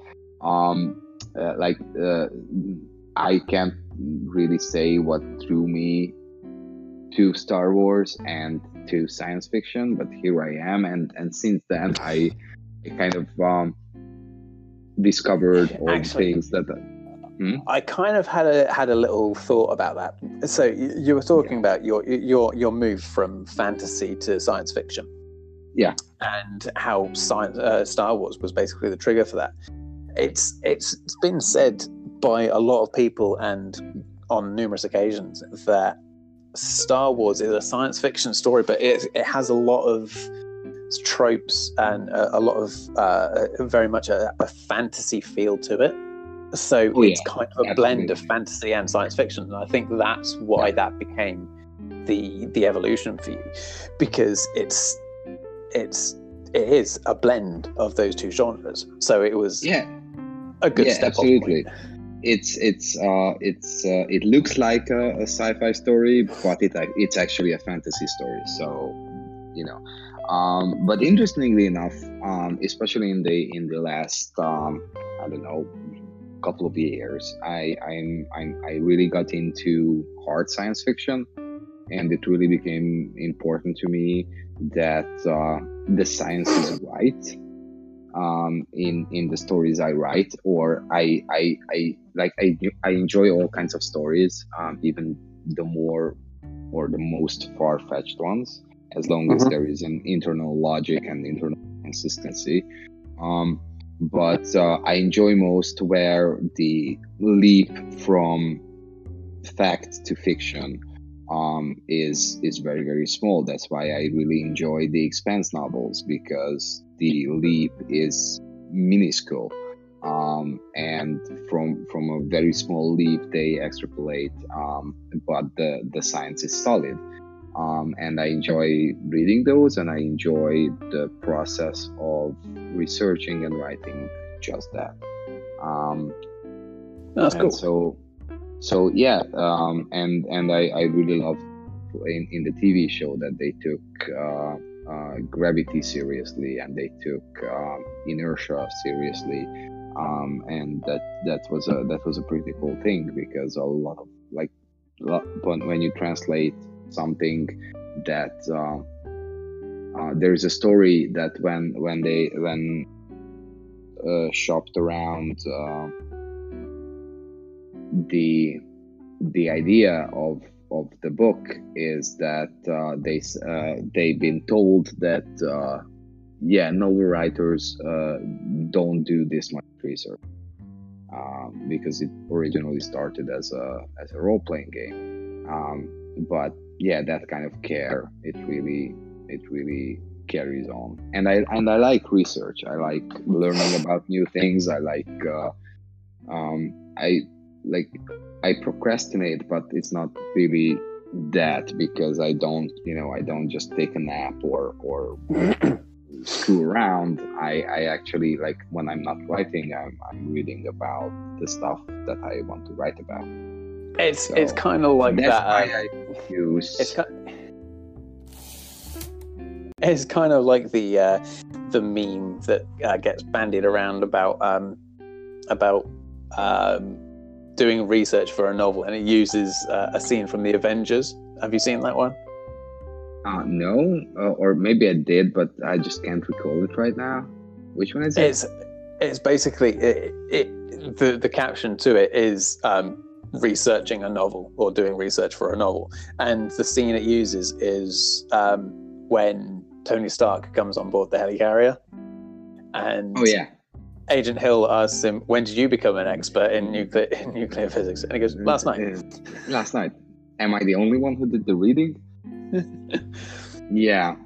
I can't really say what drew me to Star Wars and to science fiction, but here I am, and since then I kind of discovered all the things that. I kind of had a little thought about that. So you were talking about your move from fantasy to science fiction. Yeah, and how Star Wars was basically the trigger for that. It's been said by a lot of people and on numerous occasions that Star Wars is a science fiction story, but it has a lot of tropes and a lot of very much a fantasy feel to it. So it's kind of a blend of fantasy and science fiction, and I think that's why that became the evolution for you, because it is a blend of those two genres. So it was a good step. Absolutely. It looks like a sci-fi story, but it's actually a fantasy story. So but interestingly enough, especially in the last I don't know, couple of years, I really got into hard science fiction, and it really became important to me that the science is right in the stories I write, or I enjoy all kinds of stories, even the more or the most far-fetched ones, as long as there is an internal logic and internal consistency. But I enjoy most where the leap from fact to fiction is very, very small. That's why I really enjoy the Expanse novels, because the leap is minuscule, and from a very small leap they extrapolate, but the science is solid. and I enjoy reading those, and I enjoy the process of researching and writing just that. That's And cool. so yeah, and I really love in the TV show that they took gravity seriously, and they took inertia seriously, and that was a pretty cool thing, because a lot of like when you translate something that there is a story that when they shopped around the idea of the book is that they've been told that novel writers don't do this much research, because it originally started as a role-playing game, but yeah, that kind of care, it really carries on. And I like research. I like learning about new things. I like I procrastinate, but it's not really that, because I don't just take a nap or screw around. I actually, like, when I'm not writing, I'm reading about the stuff that I want to write about. It's kind of like that's that. why I use. It's kind of like the meme that gets bandied around about doing research for a novel, and it uses a scene from the Avengers. Have you seen that one? No, or maybe I did, but I just can't recall it right now. Which one is it? It's basically the caption to it is researching a novel or doing research for a novel, and the scene it uses is when Tony Stark comes on board the helicarrier, and Agent Hill asks him, "When did you become an expert in nuclear physics?" And he goes, "Last night." Last night. Am I the only one who did the reading? Yeah.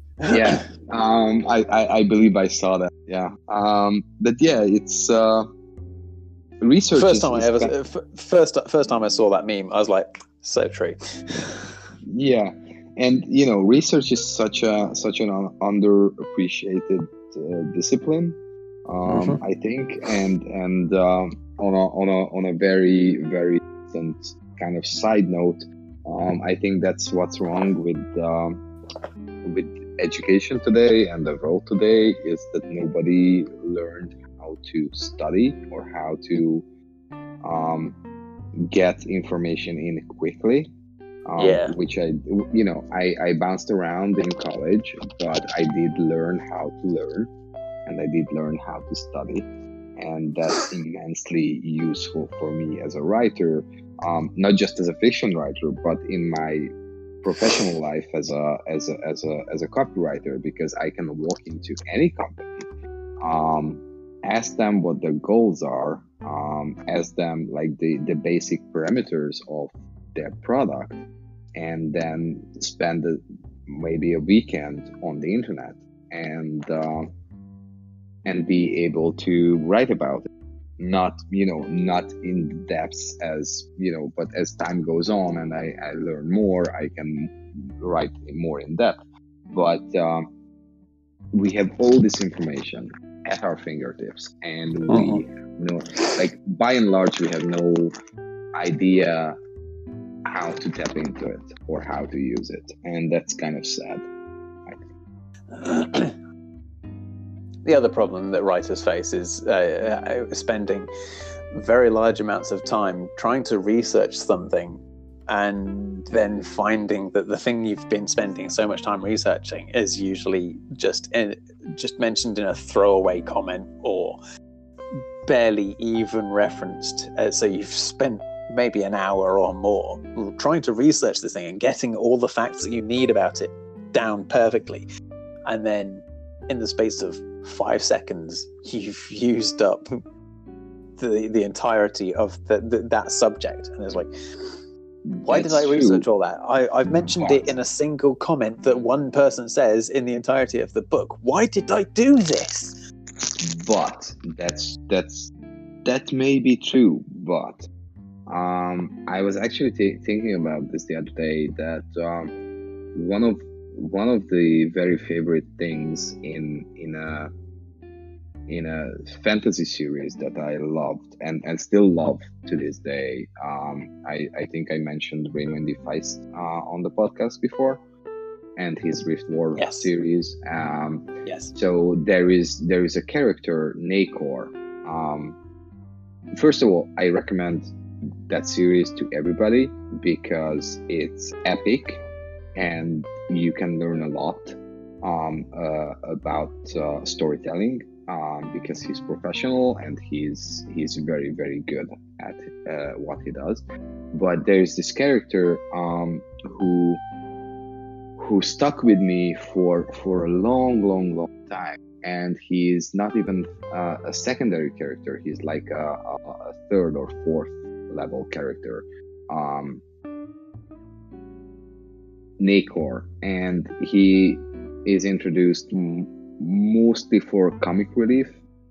I believe I saw that. Yeah. But yeah, it's research. First time I saw that meme, I was like, so true. Yeah, and research is such an underappreciated discipline. I think, and on a very, very distant kind of side note, I think that's what's wrong with education today and the world today, is that nobody learned how to study or how to get information in quickly. Which I bounced around in college, but I did learn how to learn. And I did learn how to study, and that's immensely useful for me as a writer, not just as a fiction writer, but in my professional life as a copywriter, because I can walk into any company, ask them what their goals are, ask them like the basic parameters of their product, and then spend maybe a weekend on the internet and be able to write about it. Not in depth as but as time goes on and I learn more, I can write more in depth. But we have all this information at our fingertips, and we like by and large we have no idea how to tap into it or how to use it, and that's kind of sad, I think. The other problem that writers face is spending very large amounts of time trying to research something, and then finding that the thing you've been spending so much time researching is usually just mentioned in a throwaway comment or barely even referenced. So you've spent maybe an hour or more trying to research this thing and getting all the facts that you need about it down perfectly, and then in the space of 5 seconds you've used up the entirety of that subject. And it's like, why did I research all that? I've mentioned it in a single comment that one person says in the entirety of the book. Why did I do this? But that may be true, but I was actually thinking about this the other day, that one of the very favorite things in a fantasy series that I loved and still love to this day. I think I mentioned Raymond D. Feist on the podcast before, and his Rift War Yes. series. Yes. So there is a character, Nakor. First of all, I recommend that series to everybody because it's epic and you can learn a lot about storytelling because he's professional and he's very, very good at what he does. But there's this character who stuck with me for a long time, and he's not even a secondary character. He's like a third or fourth level character, Nakor, and he is introduced mostly for comic relief.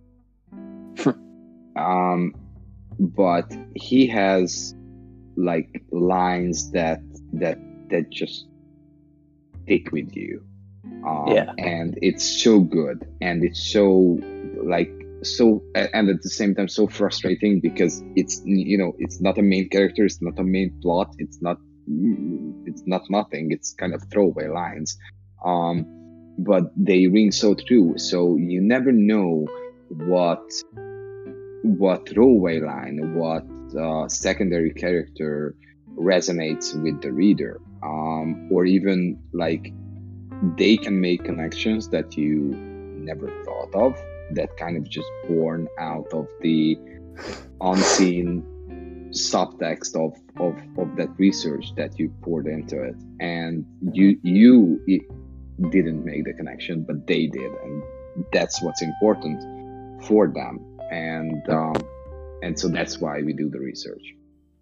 But he has like lines that just stick with you. And it's so good, and it's so and at the same time so frustrating because it's it's not a main character, it's not a main plot, it's not nothing, it's kind of throwaway lines, but they ring so true. So you never know what throwaway line, what secondary character resonates with the reader, or even like they can make connections that you never thought of, that kind of just born out of the unseen subtext of that research that you poured into it, and you didn't make the connection, but they did, and that's what's important for them, and so that's why we do the research.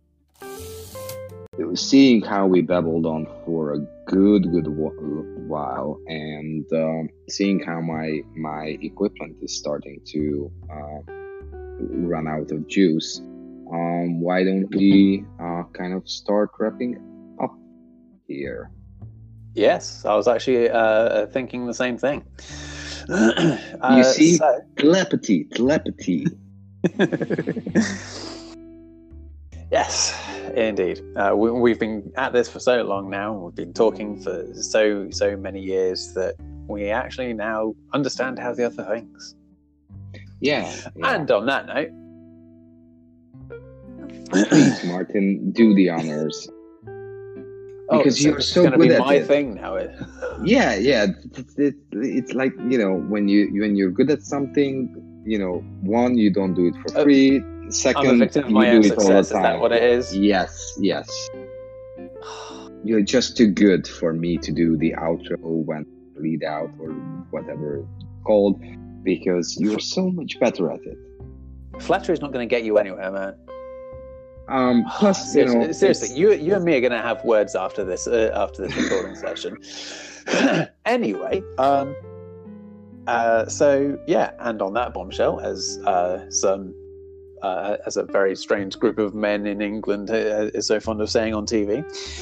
Seeing how we babbled on for a good while, and seeing how my equipment is starting to run out of juice, why don't we kind of start wrapping up here? Yes, I was actually thinking the same thing. You see, telepathy. Yes, indeed. We've been at this for so long now. We've been talking for so many years that we actually now understand how the other thinks. Yeah. And on that note, please, Martin, do the honors. Because you're so good at it. It's going to be my thing now. Yeah. It's like, when you're good at something, one, you don't do it for free. Second, I'm a victim of my own success. Is that what it is? Yes. You're just too good for me to do the outro when lead out or whatever it's called, because you're so much better at it. Flattery is not going to get you anywhere, man. Plus, seriously, you and me are going to have words after this recording session. Anyway, so yeah, and on that bombshell, as a very strange group of men in England is so fond of saying on TV.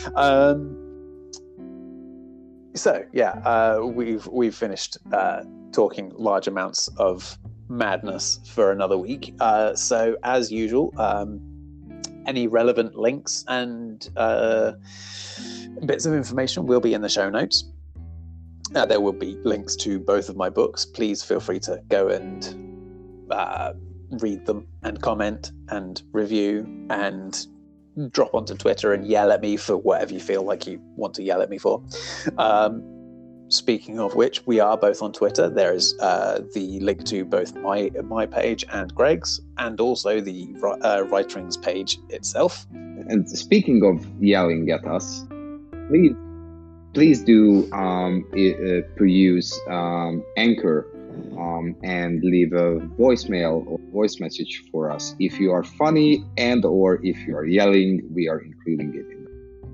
So yeah, we've finished talking large amounts of madness for another week. So as usual, any relevant links and bits of information will be in the show notes. There will be links to both of my books. Please feel free to go and read them and comment and review and drop onto Twitter and yell at me for whatever you feel like you want to yell at me for. Speaking of which, we are both on Twitter. There is the link to both my page and Greg's, and also the Writerings page itself. And speaking of yelling at us, please do peruse Anchor and leave a voicemail or voice message for us. If you are funny and or if you are yelling, we are including it in.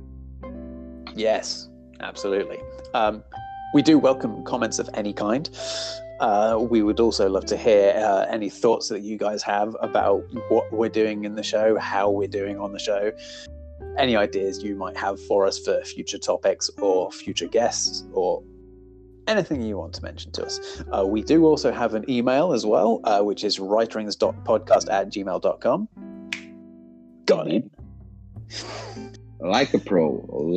Yes, absolutely. We do welcome comments of any kind. We would also love to hear any thoughts that you guys have about what we're doing in the show, how we're doing on the show. any ideas you might have for us for future topics or future guests or anything you want to mention to us. We do also have an email as well, which is writerings.podcast@gmail.com. Got it. Like a pro.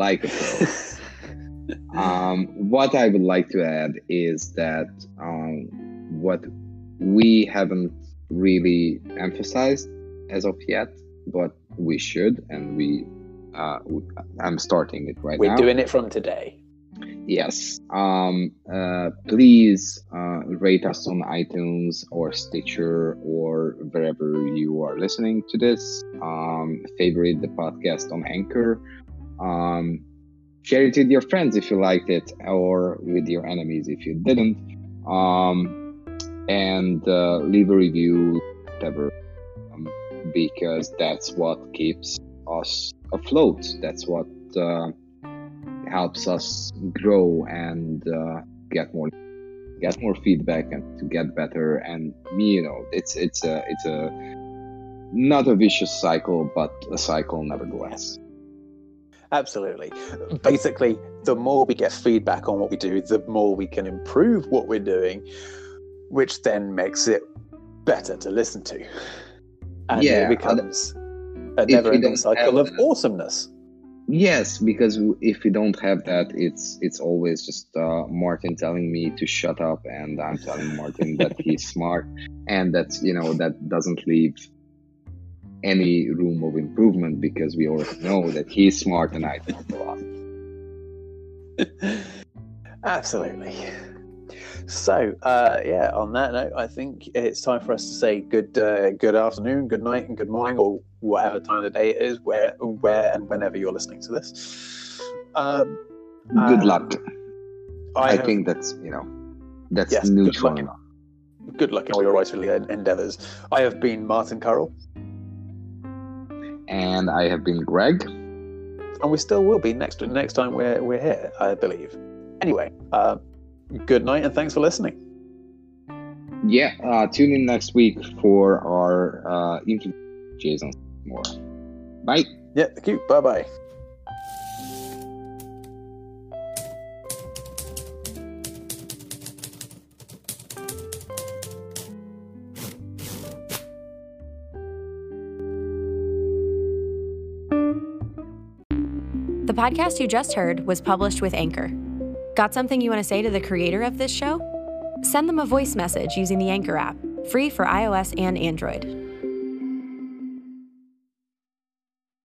What I would like to add is that what we haven't really emphasized as of yet, but we should, and I'm starting it right now. We're doing it from today. Yes. Please rate us on iTunes or Stitcher or wherever you are listening to this. Favorite the podcast on Anchor. Share it with your friends if you liked it, or with your enemies if you didn't. And leave a review, whatever, because that's what keeps us afloat. That's what helps us grow and get more feedback and to get better. And it's a not a vicious cycle, but a cycle nevertheless. Absolutely. Basically, the more we get feedback on what we do, the more we can improve what we're doing, which then makes it better to listen to. And it becomes a never-ending cycle of awesomeness. Yes, because if we don't have that, it's always just Martin telling me to shut up, and I'm telling Martin that he's smart, and that's that doesn't leave any room of improvement, because we already know that he's smart and I talk a lot. Absolutely. So, on that note, I think it's time for us to say good afternoon, good night, and good morning, or whatever time of the day it is, where and whenever you're listening to this. Good luck. I think that's neutral enough. Good luck in all your writerly endeavors. I have been Martin Currell. And I have been Greg. And we still will be next time we're here, I believe. Anyway, good night and thanks for listening. Yeah, tune in next week for our interview with Jason Moore. Bye. Yeah, thank you. Bye-bye. The podcast you just heard was published with Anchor. Got something you want to say to the creator of this show? Send them a voice message using the Anchor app, free for iOS and Android.